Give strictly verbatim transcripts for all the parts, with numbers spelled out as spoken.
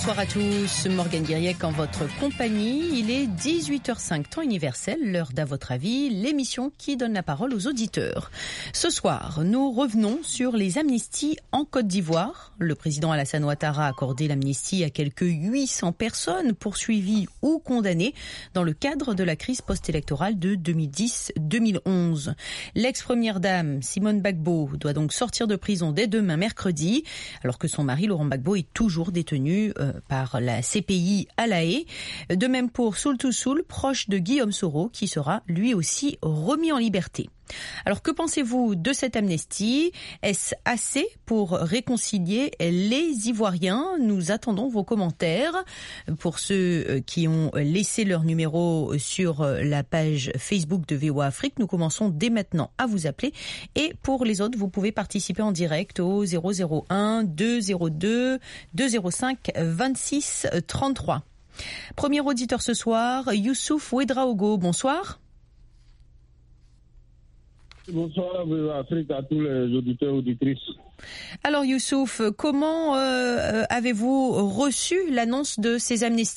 Bonsoir à tous, Morgane Guiriec en votre compagnie. Il est dix-huit heures cinq, temps universel, l'heure d'À votre avis, l'émission qui donne la parole aux auditeurs. Ce soir, nous revenons sur les amnisties en Côte d'Ivoire. Le président Alassane Ouattara a accordé l'amnistie à quelques huit cents personnes poursuivies ou condamnées dans le cadre de la crise post-électorale de deux mille dix deux mille onze. L'ex-première dame, Simone Gbagbo, doit donc sortir de prison dès demain mercredi, alors que son mari, Laurent Gbagbo, est toujours détenu euh, par la C P I à La Haye. De même pour Soul to Soul, proche de Guillaume Soro, qui sera lui aussi remis en liberté. Alors que pensez-vous de cette amnistie ? Est-ce assez pour réconcilier les Ivoiriens ? Nous attendons vos commentaires. Pour ceux qui ont laissé leur numéro sur la page Facebook de V O A Afrique, nous commençons dès maintenant à vous appeler. Et pour les autres, vous pouvez participer en direct au zéro zéro un deux zéro deux deux zéro cinq vingt-six trente-trois. Premier auditeur ce soir, Youssouf Ouedraogo. Bonsoir. Bonsoir Afrique à tous les auditeurs et auditrices. Alors Youssouf, comment euh, avez-vous reçu l'annonce de ces amnisties ?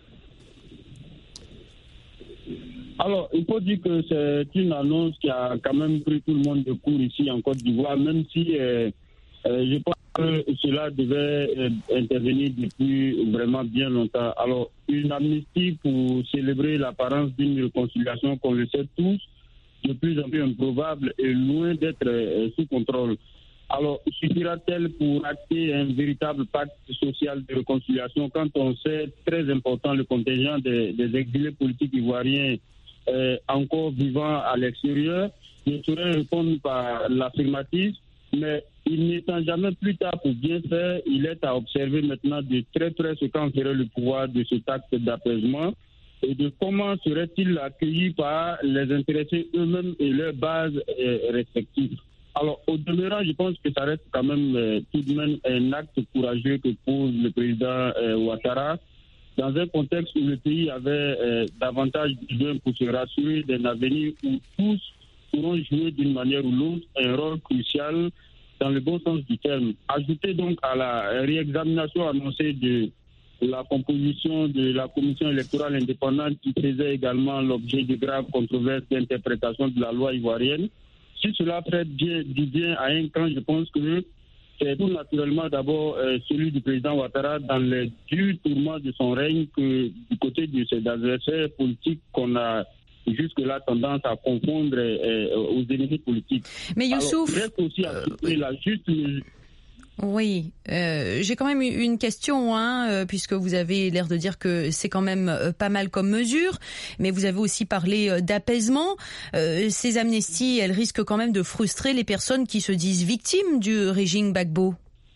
Alors, il faut dire que c'est une annonce qui a quand même pris tout le monde de court ici en Côte d'Ivoire, même si euh, euh, je pense que cela devait euh, intervenir depuis vraiment bien longtemps. Alors, une amnistie pour célébrer l'apparence d'une réconciliation qu'on le sait tous, de plus en plus improbable et loin d'être euh, sous contrôle. Alors, suffira-t-elle pour acter un véritable pacte social de réconciliation quand on sait très important le contingent des, des exilés politiques ivoiriens euh, encore vivant à l'extérieur? Je saurais répondre par l'affirmatif, mais il n'étant jamais plus tard pour bien faire, il est à observer maintenant de très près ce qu'en ferait le pouvoir de cet acte d'apaisement et de comment serait-il accueilli par les intéressés eux-mêmes et leurs bases euh, respectives. Alors, au demeurant, je pense que ça reste quand même euh, tout de même un acte courageux que pose le président euh, Ouattara, dans un contexte où le pays avait euh, davantage besoin pour se rassurer d'un avenir où tous pourront jouer d'une manière ou l'autre un rôle crucial dans le bon sens du terme. Ajouter donc à la réexamination annoncée de la composition de la commission électorale indépendante qui faisait également l'objet de graves controverses d'interprétation de la loi ivoirienne. Si cela fait bien, du bien à un camp, je pense que c'est tout naturellement d'abord euh, celui du président Ouattara dans les durs tourments de son règne que du côté de ses adversaires politiques qu'on a jusque-là tendance à confondre euh, aux ennemis politiques. Mais Youssouf, alors, reste aussi à euh, la juste mesure. Oui, euh, j'ai quand même une question, hein, euh, puisque vous avez l'air de dire que c'est quand même euh, pas mal comme mesure, mais vous avez aussi parlé euh, d'apaisement. Euh, ces amnisties, elles risquent quand même de frustrer les personnes qui se disent victimes du régime Gbagbo.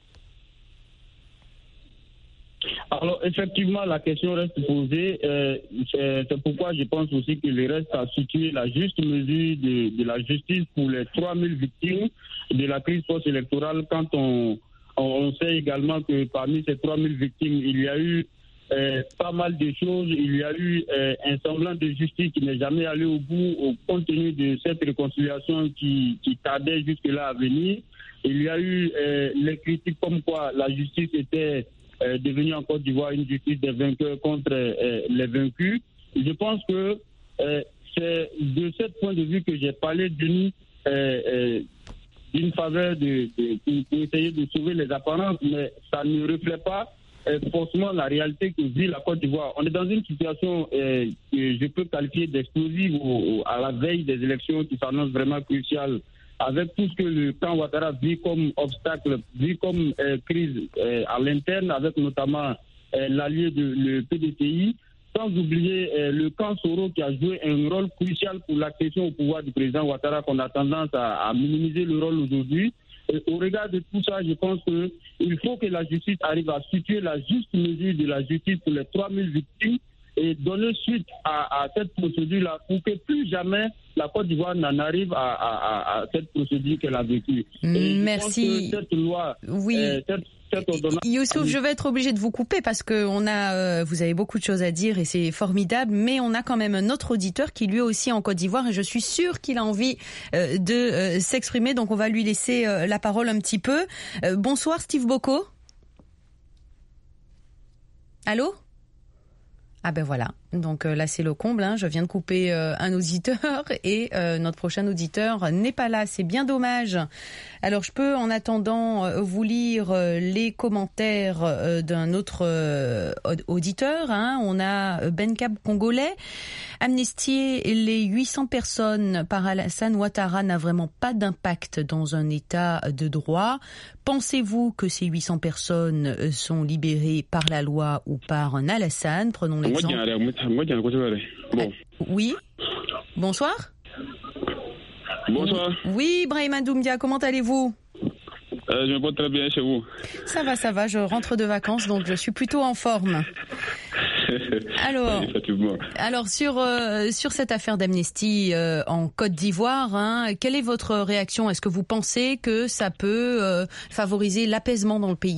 Alors, effectivement, la question reste posée. Euh, c'est, c'est pourquoi je pense aussi qu'il reste à situer la juste mesure de, de la justice pour les trois mille victimes de la crise post-électorale quand on, on, on sait également que parmi ces trois mille victimes, il y a eu euh, pas mal de choses. Il y a eu euh, un semblant de justice qui n'est jamais allé au bout au compte tenu de cette réconciliation qui, qui tardait jusque-là à venir. Il y a eu euh, les critiques comme quoi la justice était Euh, devenu en Côte d'Ivoire une justice des vainqueurs contre euh, les vaincus. Je pense que euh, c'est de ce point de vue que j'ai parlé d'une, euh, euh, d'une faveur de, de, de, pour essayer de sauver les apparences, mais ça ne reflète pas euh, forcément la réalité que vit la Côte d'Ivoire. On est dans une situation euh, que je peux qualifier d'explosive au, au, à la veille des élections qui s'annoncent vraiment cruciales, avec tout ce que le camp Ouattara vit comme obstacle, vit comme euh, crise euh, à l'interne, avec notamment euh, l'allié de le P D C I, sans oublier euh, le camp Soro qui a joué un rôle crucial pour l'accession au pouvoir du président Ouattara, qu'on a tendance à, à minimiser le rôle aujourd'hui. Et au regard de tout ça, je pense qu'il faut que la justice arrive à situer la juste mesure de la justice pour les trois mille victimes et donner suite à, à cette procédure-là pour que plus jamais la Côte d'Ivoire n'en arrive à, à, à cette procédure qu'elle a vécue. Et merci. Je pense que cette loi, oui. euh, cette, cette ordonnance... Youssouf, je vais être obligée de vous couper parce que on a, euh, vous avez beaucoup de choses à dire et c'est formidable, mais on a quand même un autre auditeur qui lui aussi est en Côte d'Ivoire et je suis sûre qu'il a envie euh, de euh, s'exprimer, donc on va lui laisser euh, la parole un petit peu. Euh, bonsoir Steve Boko. Allô ? Ah ben voilà, donc euh, là c'est le comble, hein. Je viens de couper euh, un auditeur et euh, notre prochain auditeur n'est pas là, c'est bien dommage. Alors je peux en attendant euh, vous lire euh, les commentaires euh, d'un autre euh, auditeur, hein. On a Ben Cab congolais, amnistier les huit cents personnes par Alassane Ouattara n'a vraiment pas d'impact dans un état de droit. Pensez-vous que ces huit cents personnes sont libérées par la loi ou par un Alassane ? Prenons l'exemple. Bon. Oui. Bonsoir. Bonsoir. Oui, Brahima Doumbia, comment allez-vous ? euh, Je me porte très bien chez vous. Ça va, ça va. Je rentre de vacances, donc je suis plutôt en forme. Alors, alors sur euh, sur cette affaire d'amnistie euh, en Côte d'Ivoire, hein, quelle est votre réaction ? Est-ce que vous pensez que ça peut euh, favoriser l'apaisement dans le pays ?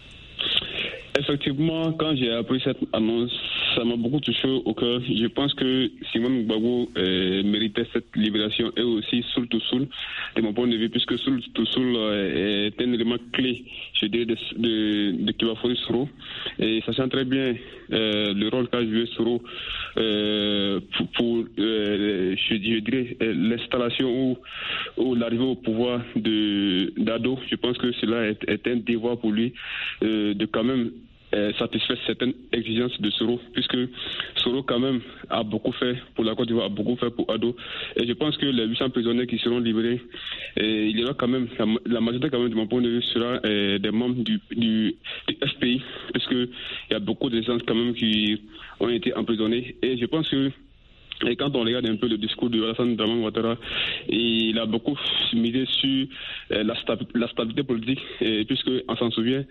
Effectivement, quand j'ai appris cette annonce, ça m'a beaucoup touché au cœur. Je pense que Simone Gbagbo euh, méritait cette libération et aussi Soul to Soul, de mon point de vue, puisque Soul to Soul euh, est un élément clé, je dirais, de, de, de Kibafori Soro. Et sachant très bien euh, le rôle qu'a joué Soro euh, pour, pour euh, je, je dirais, l'installation ou, ou l'arrivée au pouvoir de d'Ado, je pense que cela est, est un devoir pour lui euh, de quand même Euh, satisfaire certaines exigences de Soro, puisque Soro quand même a beaucoup fait pour la Côte d'Ivoire, a beaucoup fait pour Ado, et je pense que les huit cents prisonniers qui seront libérés, et il y aura quand même, la, la majorité quand même de mon point de vue sera euh, des membres du, du, du F P I, puisque il y a beaucoup de gens quand même qui ont été emprisonnés, et je pense que et quand on regarde un peu le discours de Alassane Dramane Ouattara, il a beaucoup misé sur euh, la, stab- la stabilité politique, et puisque on s'en souvient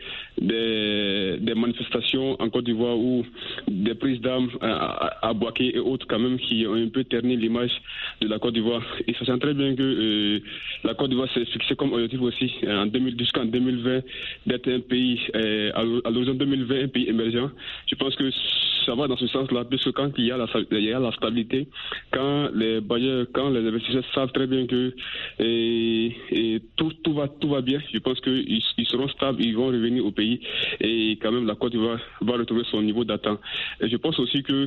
des, des manifestations en Côte d'Ivoire où des prises d'armes à, à Bouaké et autres quand même qui ont un peu terni l'image de la Côte d'Ivoire. Et ça sent très bien que euh, la Côte d'Ivoire s'est fixée comme objectif aussi en deux mille, jusqu'en deux mille vingt d'être un pays euh, à l'horizon deux mille vingt un pays émergent. Je pense que ça va dans ce sens-là, puisque quand il y a la, il y a la stabilité, quand les bailleurs, quand les investisseurs savent très bien que et, et tout, tout, va, tout va bien, je pense qu'ils ils seront stables, ils vont revenir au pays et quand même la Côte d'Ivoire va retrouver son niveau d'attente. Et je pense aussi que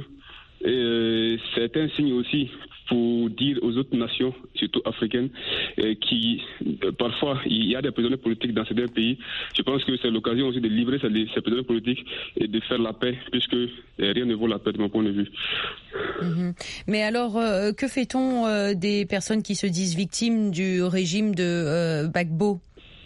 euh, c'est un signe aussi pour dire aux autres nations, surtout africaines, euh, qui euh, parfois il y a des prisonniers politiques dans ces deux pays. Je pense que c'est l'occasion aussi de libérer ces, ces prisonniers politiques et de faire la paix, puisque euh, rien ne vaut la paix de mon point de vue. Mmh. Mais alors, euh, que fait-on euh, des personnes qui se disent victimes du régime de euh, Gbagbo ?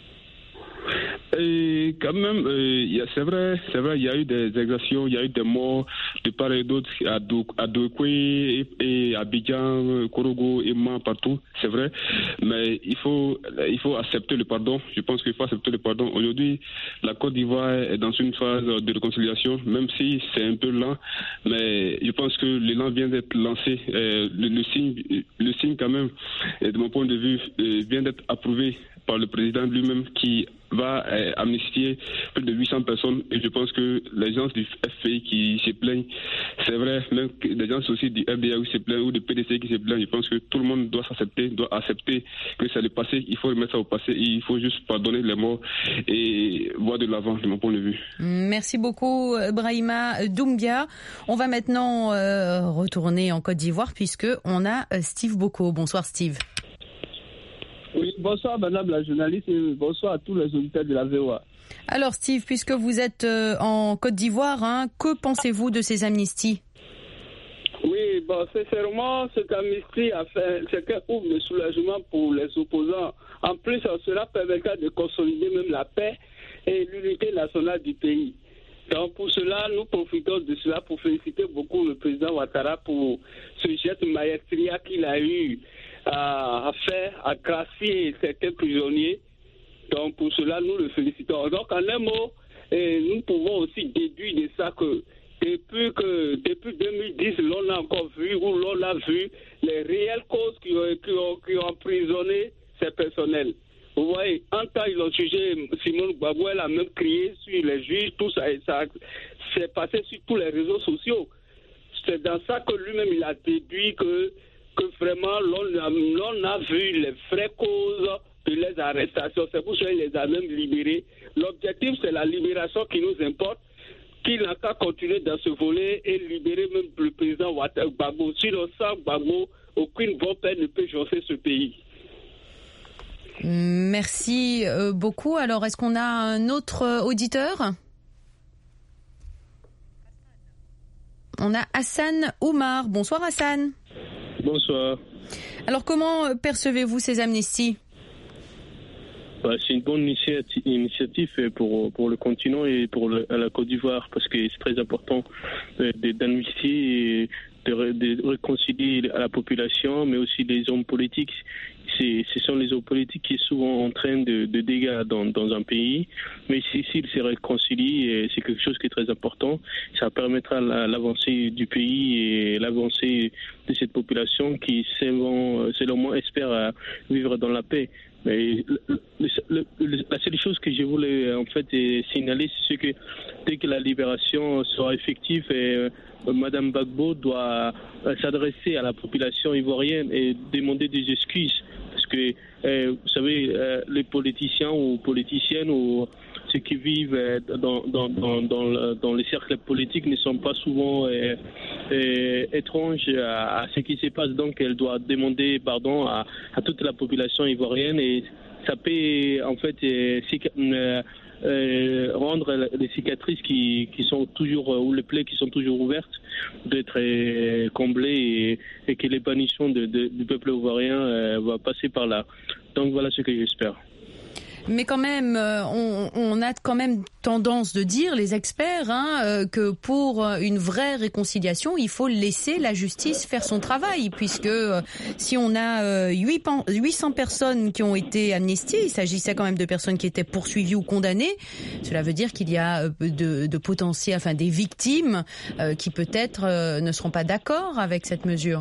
Et quand même, euh, y a, c'est vrai, c'est vrai, il y a eu des exactions, il y a eu des morts de part et d'autre à, Do, à Douekoué et, et à Abidjan, Korogo et Man, partout, c'est vrai. Mais il faut, il faut accepter le pardon. Je pense qu'il faut accepter le pardon. Aujourd'hui, la Côte d'Ivoire est dans une phase de réconciliation, même si c'est un peu lent. Mais je pense que l'élan vient d'être lancé. Euh, le, le signe, le signe quand même, de mon point de vue, vient d'être approuvé par le président lui-même qui va euh, amnistier plus de huit cents personnes, et je pense que les gens du F P I qui se plaignent, c'est vrai, même que les gens aussi du F D A qui se plaignent ou du P D C qui se plaignent, je pense que tout le monde doit s'accepter, doit accepter que c'est le passé, il faut remettre ça au passé, il faut juste pardonner les morts et voir de l'avant de mon point de vue. Merci beaucoup Brahima Doumbia. On va maintenant euh, retourner en Côte d'Ivoire puisque on a Steve Boko. Bonsoir Steve. Oui, bonsoir madame la journaliste et bonsoir à tous les auditeurs de la V O A. Alors Steve, puisque vous êtes euh, en Côte d'Ivoire, hein, que pensez-vous de ces amnisties ? Oui, bon, sincèrement, cette amnistie a fait, c'est un ouf de soulagement pour les opposants. En plus, cela permettra de consolider même la paix et l'unité nationale du pays. Donc pour cela, nous profitons de cela pour féliciter beaucoup le président Ouattara pour ce geste maestria qu'il a eu à faire, à gracier certains prisonniers. Donc pour cela, nous le félicitons. Donc en un mot, et nous pouvons aussi déduire de ça que depuis que depuis deux mille dix, l'on a encore vu ou l'on a vu les réelles causes qui ont, qui ont, qui ont emprisonné ces personnels. Vous voyez, en temps, ils ont jugé Simone Gbagbo, elle a même crié sur les juges, tout ça, et ça s'est passé sur tous les réseaux sociaux. C'est dans ça que lui-même, il a déduit que, que vraiment, l'on a, l'on a vu les vraies causes de les arrestations. C'est pour ça qu'il les a même libérés. L'objectif, c'est la libération qui nous importe. qu'il n'a qu'à continuer dans ce volet et libérer même le président Ouattara Gbagbo. Sinon, sans Gbagbo, aucune bonne peine ne peut jaunir ce pays. Merci beaucoup. Alors, est-ce qu'on a un autre auditeur ? On a Hassan Oumar. Bonsoir Hassan. Bonsoir. Alors, comment percevez-vous ces amnisties ? Bah, c'est une bonne initiative pour, pour le continent et pour le, la Côte d'Ivoire, parce que c'est très important d'amnistier et de, de réconcilier à la population, mais aussi les hommes politiques. C'est, ce sont les hommes politiques qui sont souvent en train de, de dégâts dans, dans un pays, mais s'ils si, si se réconcilient, c'est quelque chose qui est très important. Ça permettra l'avancée du pays et l'avancée de cette population qui, selon, selon moi, espère vivre dans la paix. Mais le, le, le, la seule chose que je voulais en fait signaler, c'est que dès que la libération sera effective, et, euh, Madame Gbagbo doit euh, s'adresser à la population ivoirienne et demander des excuses. Parce que, euh, vous savez, euh, les politiciens ou politiciennes ou ceux qui vivent dans, dans, dans, dans, dans les cercles politiques ne sont pas souvent euh, euh, étranges à, à ce qui se passe. Donc, elle doit demander pardon à, à toute la population ivoirienne et ça peut en fait euh, euh, euh, rendre les cicatrices qui, qui sont toujours ou les plaies qui sont toujours ouvertes d'être euh, comblées et, et que l'épanouissement de, de, du peuple ivoirien euh, va passer par là. Donc voilà ce que j'espère. Mais quand même, on, on a quand même tendance de dire, les experts, hein, que pour une vraie réconciliation, il faut laisser la justice faire son travail, puisque si on a huit cents personnes qui ont été amnistiées, il s'agissait quand même de personnes qui étaient poursuivies ou condamnées, cela veut dire qu'il y a de, de potentiels, enfin des victimes qui peut-être ne seront pas d'accord avec cette mesure.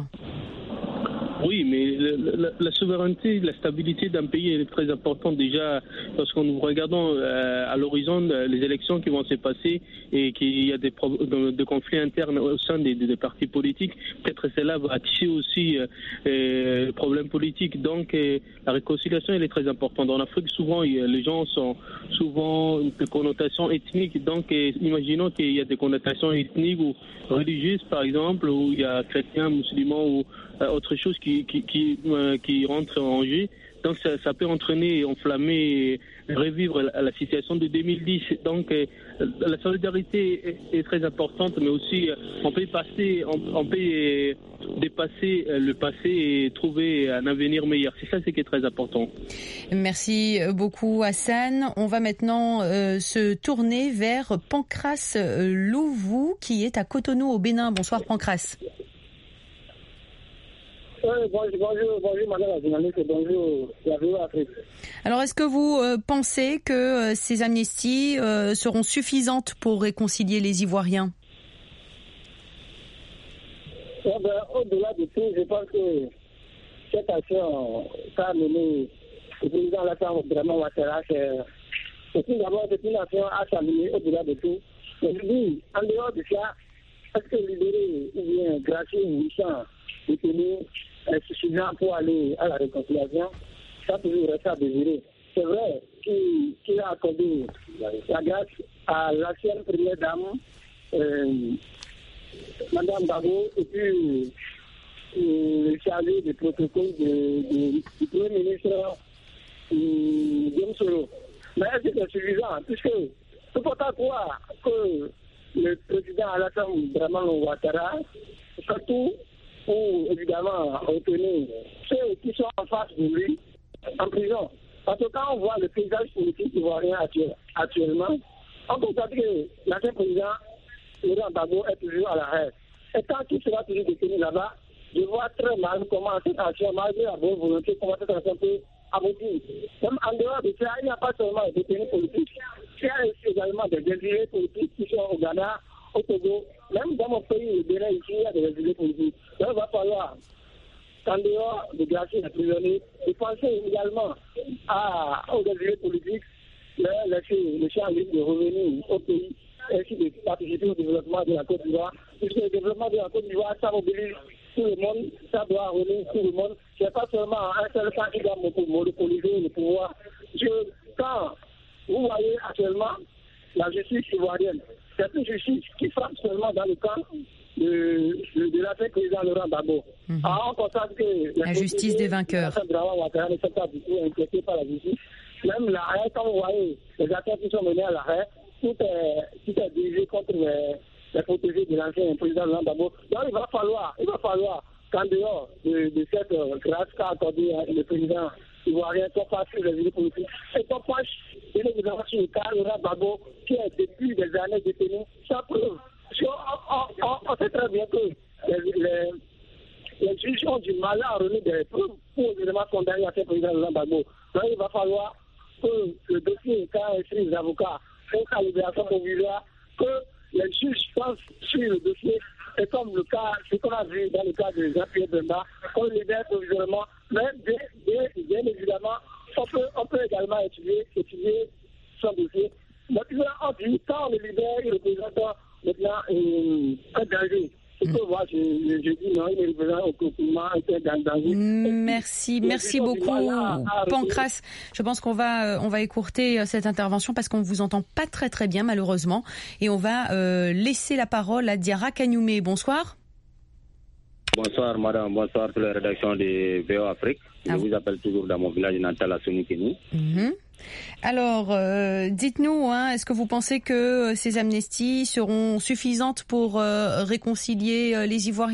Oui, mais la, la souveraineté, la stabilité d'un pays est très importante déjà lorsqu'on nous regardons euh, à l'horizon les élections qui vont se passer et qu'il y a des, pro- des conflits internes au sein des, des partis politiques. Peut-être cela va attiser aussi euh, problèmes politiques. Donc euh, la réconciliation elle est très importante. En Afrique, souvent les gens sont souvent de connotations ethniques. Donc euh, imaginons qu'il y a des connotations ethniques ou religieuses par exemple, où il y a chrétiens, musulmans ou euh, autre chose qui qui qui, euh, qui rentre en jeu. Donc ça, ça peut entraîner, enflammer, revivre la, la situation de deux mille dix. Donc euh, la solidarité est, est très importante, mais aussi euh, on peut passer, on, on peut euh, dépasser euh, le passé et trouver un avenir meilleur. C'est ça ce qui est très important. Merci beaucoup Hassan. On va maintenant euh, se tourner vers Pancras euh, Louvou qui est à Cotonou au Bénin. Bonsoir Pancras. Oui, bonjour, bonjour, bonjour madame la journaliste et bonjour la V O Afrique. Alors est-ce que vous euh, pensez que euh, ces amnisties euh, seront suffisantes pour réconcilier les Ivoiriens? Eh ben, au-delà de tout, je pense que cette action qu'a menée le président Alassane vraiment Ouattara, c'est une d'abord c'est une action à saluer au-delà de tout. Mais je dis, en dehors de ça, est-ce que libérer ou bien gracier huit cents détenus est suffisant pour aller à la réconciliation? Ça toujours reste à désirer. C'est vrai qu'il, qu'il a accordé la grâce à l'ancienne première dame, euh, Madame Gbagbo, et puis euh, le chargé du protocole de, de, du Premier ministre euh, James Soro. Mais est-ce que c'est suffisant? Puisque il ne faut pas croire que le président Alassane Dramane Ouattara, surtout pour évidemment retenir ceux qui sont en face de lui en prison. Parce que quand on voit le paysage politique ivoirien actuellement, on constate que l'ancien président Laurent Gbagbo est toujours à l'arrêt. Et tant qu'il sera toujours détenu là-bas, je vois très mal comment cette action, malgré la bonne volonté, comment cette action peut aboutir. Même en dehors de ça, il n'y a pas seulement des détenus politiques, il y a également des exilés politiques qui sont au Ghana, au Togo, même dans mon pays, le Bénin, ici, il y a des exilés politiques. Donc, il va falloir, en dehors de gracier les prisonniers, et penser également à, aux exilés politiques, leur laisser le champ libre de revenir au pays, ainsi de participer au développement de la Côte d'Ivoire. Puisque le développement de la Côte d'Ivoire, ça mobilise tout le monde, ça doit revenir tout le monde. Ce n'est pas seulement un seul camp qui doit monopoliser le pouvoir. Je, quand vous voyez actuellement la justice ivoirienne, c'est une justice qui frappe seulement dans le camp de, de, de l'ancien président Laurent Gbagbo. Mm-hmm. Alors, on constate que la justice des vainqueurs ne sont pas du tout inquiétés par la justice. Même l'arrêt, quand vous voyez les acteurs qui sont menés à l'arrêt, tout est, tout est dirigé contre les, les protégés de l'ancien président Laurent Gbagbo. Donc il va falloir, il va falloir qu'en dehors de, de cette euh, grâce qu'a accordé euh, le président ivoirien, qu'on fasse sur les idées politiques et qu'on fasse une évidence sur le cas Laurent Gbagbo qui est depuis des années détenu sans preuve. On, on, on sait très bien que les, les, les juges ont du mal à remettre des preuves pour les éléments condamnés à ce président Laurent Gbagbo. Donc il va falloir que le dossier, quand écrit les avocats, fait sa libération provisoire, que les juges pensent sur le dossier, et comme le cas, ce qu'on a vu dans le cas de Jean-Pierre Bemba, qu'on le libère provisoirement, mais bien, bien, bien évidemment, on peut, on peut également étudier, étudier son dossier. Maintenant, on dit, quand on le libère, il représente maintenant euh, un danger. Mm. Voir, je, je, je dis non, il merci, merci beaucoup, Pancras. Je pense qu'on va, on va écourter cette intervention parce qu'on ne vous entend pas très très bien malheureusement, et on va euh, laisser la parole à Diarra Kagnoumé. Bonsoir. Bonsoir madame, bonsoir toute la rédaction de V O Afrique. Je ah. vous appelle toujours dans mon village natal à Sonikini. Mm-hmm. Alors, euh, dites-nous, hein, est-ce que vous pensez que ces amnesties seront suffisantes pour euh, réconcilier euh, les Ivoiriens ?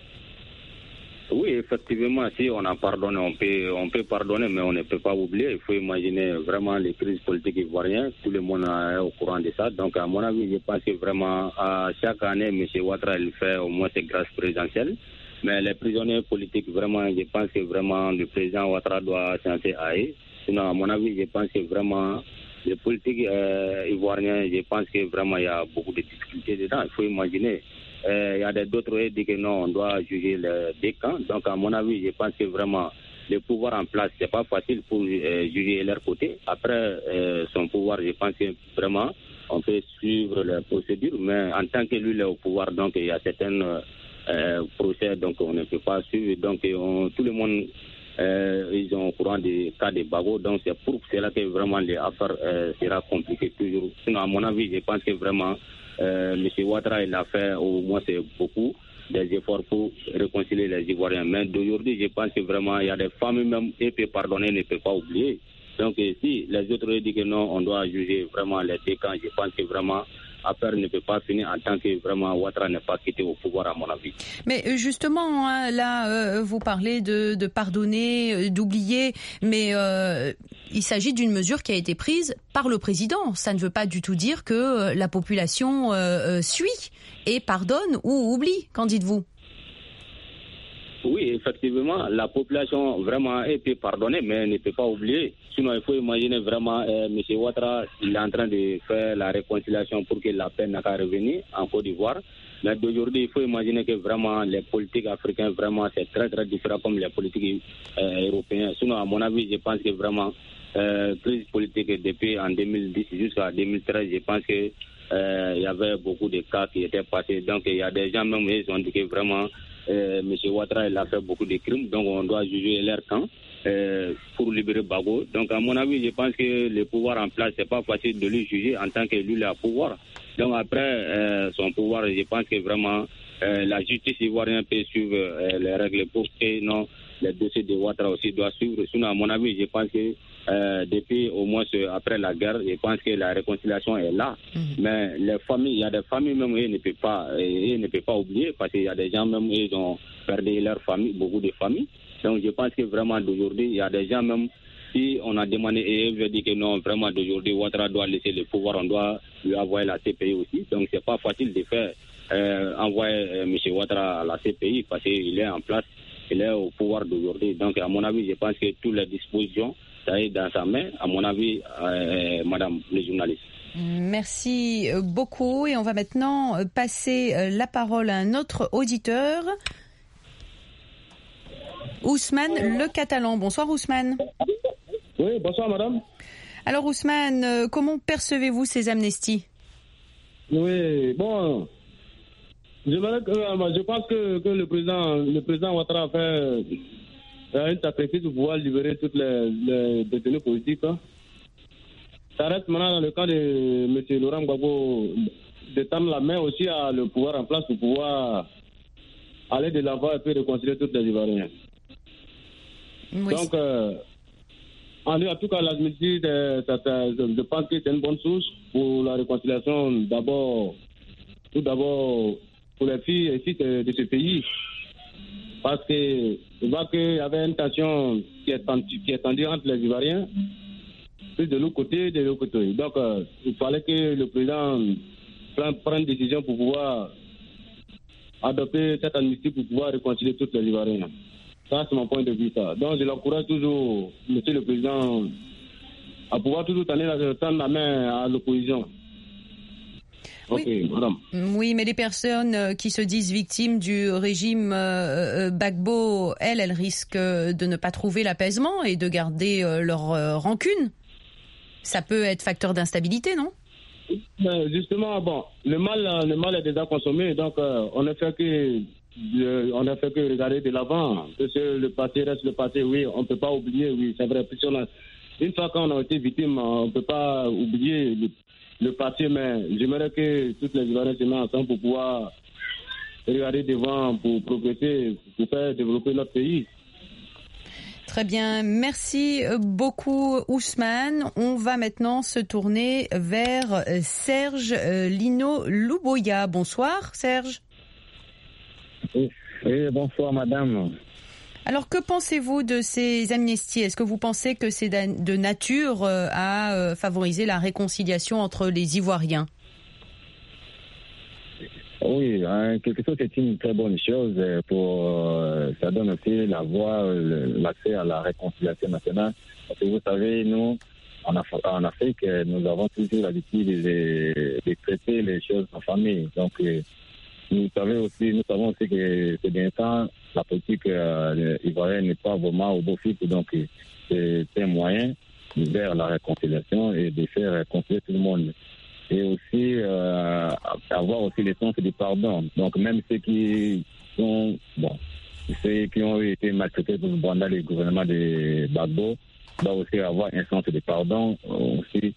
Oui, effectivement, si on a pardonné, on peut, on peut pardonner, mais on ne peut pas oublier. Il faut imaginer vraiment les crises politiques ivoiriennes. Tout le monde est au courant de ça. Donc, à mon avis, je pense que vraiment, à chaque année, M. Ouattara, il fait au moins ses grâces présidentielles. Mais les prisonniers politiques, vraiment, je pense que vraiment le président Ouattara doit changer à eux. Sinon, à mon avis, je pense que vraiment, les politiques euh, ivoiriens, je pense que vraiment, il y a beaucoup de difficultés dedans. Il faut imaginer. Euh, il y a d'autres qui disent que non, on doit juger les deux camps. Donc, à mon avis, je pense que vraiment, le pouvoir en place, c'est pas facile pour euh, juger leur côté. Après euh, son pouvoir, je pense que vraiment, on peut suivre les procédures. Mais en tant que lui, il est au pouvoir, donc il y a certains euh, procès, donc on ne peut pas suivre. Donc, on, tout le monde... Euh, ils sont au courant des cas de Gbagbo, donc c'est pour cela que vraiment les affaires euh, sera compliquées toujours. Sinon, à mon avis, je pense que vraiment euh, M. Ouattara il a fait au moins c'est beaucoup des efforts pour réconcilier les Ivoiriens. Mais d'aujourd'hui, je pense que vraiment il y a des familles même qui peuvent pardonner, ne peuvent pas oublier. Donc si les autres disent que non, on doit juger vraiment les deux camps, je pense que vraiment affaire ne peut pas finir en tant que vraiment Ouattara n'est pas quitté au pouvoir à mon avis. Mais justement, hein, là, euh, vous parlez de, de pardonner, euh, d'oublier, mais euh, il s'agit d'une mesure qui a été prise par le président. Ça ne veut pas du tout dire que euh, la population euh, euh, suit et pardonne ou oublie. Qu'en dites-vous ? Oui, effectivement, la population vraiment elle peut pardonner, mais ne peut pas oublier. Sinon, il faut imaginer vraiment euh, M. Ouattara, il est en train de faire la réconciliation pour que la paix n'a qu'à revenir en Côte d'Ivoire. Mais d'aujourd'hui, il faut imaginer que vraiment les politiques africaines, vraiment, c'est très très différent comme les politiques euh, européennes. Sinon, à mon avis, je pense que vraiment, euh, crise politique depuis en deux mille dix jusqu'à deux mille treize, je pense que euh, il y avait beaucoup de cas qui étaient passés. Donc, il y a des gens même, ils ont dit que vraiment, Euh, M. Ouattara il a fait beaucoup de crimes, donc on doit juger leur camp euh, pour libérer Gbagbo. Donc à mon avis, je pense que le pouvoir en place, c'est pas facile de le juger en tant que lui il a pouvoir. Donc après euh, son pouvoir, je pense que vraiment euh, la justice ivoirienne peut suivre euh, les règles pour que non, les dossiers de Ouattara aussi doivent suivre. Sinon à mon avis, je pense que Euh, depuis au moins après la guerre, je pense que la réconciliation est là. Mmh. Mais les familles, il y a des familles même ils ne peuvent pas, ils ne peuvent pas oublier parce qu'il y a des gens même ils ont perdu leur famille, beaucoup de familles. Donc je pense que vraiment d'aujourd'hui, il y a des gens même si on a demandé et ils veulent dire que non, vraiment d'aujourd'hui, Ouattara doit laisser le pouvoir, on doit lui envoyer la C P I aussi. Donc c'est pas facile de faire euh, envoyer euh, M. Ouattara à la C P I parce qu'il est en place, il est au pouvoir d'aujourd'hui. Donc à mon avis, je pense que toutes les dispositions ça est dans sa main, à mon avis, euh, madame le journaliste. Merci beaucoup et on va maintenant passer la parole à un autre auditeur. Ousmane Le Catalan. Bonsoir Ousmane. Oui, bonsoir madame. Alors Ousmane, comment percevez-vous ces amnesties ? Oui, bon, je, je pense que, que le président, le président Ouattara a fait une sacrifice pour pouvoir libérer toutes les, les détenus politiques. Hein. Ça reste maintenant dans le cas de M. Laurent Gbagbo. de tendre la main aussi à le pouvoir en place pour pouvoir aller de l'avant et puis réconcilier toutes les Ivoiriens. Oui. Donc, euh, en tout cas, l'amnistie, je pense que c'est une bonne source pour la réconciliation, d'abord, tout d'abord pour les filles et filles de, de ce pays. Parce que je vois qu'il y avait une tension qui est tendue, qui est tendue entre les Ivoiriens, plus de l'autre côté et de l'autre côté. Donc, euh, il fallait que le président prenne, prenne une décision pour pouvoir adopter cette amnistie pour pouvoir réconcilier toutes les Ivoiriens. Ça, c'est mon point de vue. Ça. Donc, je l'encourage toujours, monsieur le président, à pouvoir toujours tendre, tendre la main à l'opposition. Oui. Okay, madame. Oui, mais les personnes qui se disent victimes du régime euh, Gbagbo, elles, elles risquent de ne pas trouver l'apaisement et de garder euh, leur euh, rancune. Ça peut être facteur d'instabilité, non? Ben justement, bon, le mal, le mal est déjà consommé, donc euh, on ne fait que, euh, on ne fait que regarder de l'avant. Parce que le passé reste le passé, oui, on ne peut pas oublier, oui, c'est vrai. Si on a, une fois qu'on a été victime, on ne peut pas oublier le, le passé, mais j'aimerais que toutes les Ivoiriens se mettent ensemble pour pouvoir regarder devant, pour progresser, pour faire développer notre pays. Très bien, merci beaucoup Ousmane. On va maintenant se tourner vers Serge Lino Louboya. Bonsoir Serge. Oui, bonsoir madame. Alors que pensez-vous de ces amnisties? Est-ce que vous pensez que c'est de nature à favoriser la réconciliation entre les Ivoiriens? Oui, en quelque sorte, c'est une très bonne chose. Pour, euh, ça donne aussi la voie, l'accès à la réconciliation nationale. Parce que vous savez, nous, en, Af- en Afrique, nous avons toujours l'habitude de, de traiter les choses en famille. Donc, euh, nous, savons aussi, nous savons aussi que c'est bien temps, la politique euh, ivoirienne n'est pas vraiment au beau fixe. Donc, c'est un moyen vers la réconciliation et de faire réconcilier tout le monde. Et aussi euh, avoir aussi le sens du pardon. Donc même ceux qui sont bon, ceux qui ont été maltraités pendant le gouvernement de Gbagbo doivent aussi avoir un sens de pardon, aussi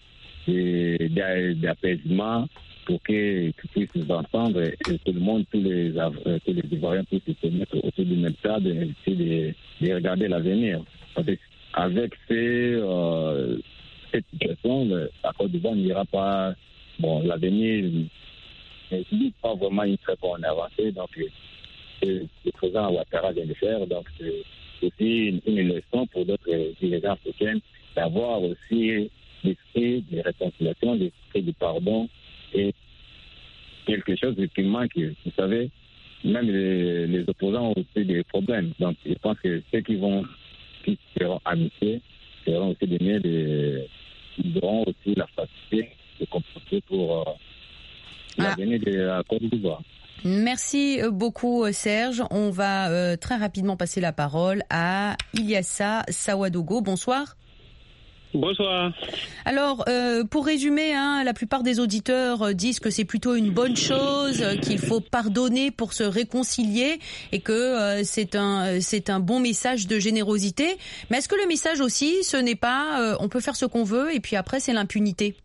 d'apaisement pour qu'ils puissent s'entendre et tout le monde, tous les tous les Ivoiriens puissent se mettre autour du même table et essayer de, de regarder l'avenir. Avec ces euh, cette situation, la Côte d'Ivoire n'ira pas. Bon, l'avenir n'est pas vraiment une très bonne avancée, donc le président Ouattara vient de faire, donc c'est aussi une, une leçon pour d'autres dirigeants africains d'avoir aussi l'esprit de réconciliation, l'esprit du pardon et quelque chose qui manque. Vous savez, même les, les opposants ont aussi des problèmes, donc je pense que ceux qui vont, qui seront amitiés, seront aussi des mieux, de, ils auront aussi la facilité de compenser pour euh, l'avenir ah. de la Côte d'Ivoire. Merci beaucoup Serge. On va euh, très rapidement passer la parole à Ilyassa Sawadogo. Bonsoir. Bonsoir. Alors, euh, pour résumer, hein, la plupart des auditeurs disent que c'est plutôt une bonne chose, qu'il faut pardonner pour se réconcilier et que euh, c'est un c'est un bon message de générosité. Mais est-ce que le message aussi, ce n'est pas euh, on peut faire ce qu'on veut et puis après c'est l'impunité?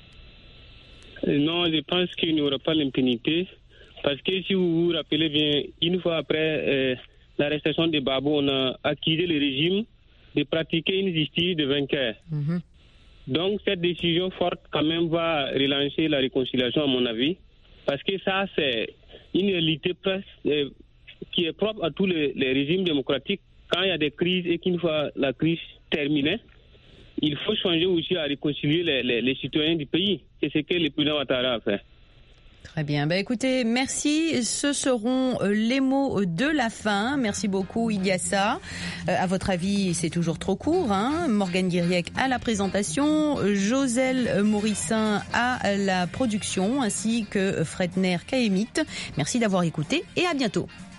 Non, je pense qu'il n'y aura pas l'impunité. Parce que si vous vous rappelez bien, une fois après euh, l'arrestation de Gbagbo, on a accusé le régime de pratiquer une justice de vainqueur. Mm-hmm. Donc cette décision forte quand même va relancer la réconciliation à mon avis. Parce que ça, c'est une réalité presque, euh, qui est propre à tous les, les régimes démocratiques. Quand il y a des crises et qu'une fois la crise terminée, il faut changer aussi à réconcilier les, les, les citoyens du pays. C'est ce que le président Ouattara a fait. Très bien. Bah, écoutez, merci. Ce seront les mots de la fin. Merci beaucoup, Ilyassa. Euh, à votre avis, c'est toujours trop court, hein? Morgane Guiriec à la présentation, Joselle Morissin à la production, ainsi que Fredner Kaemit. Merci d'avoir écouté et à bientôt.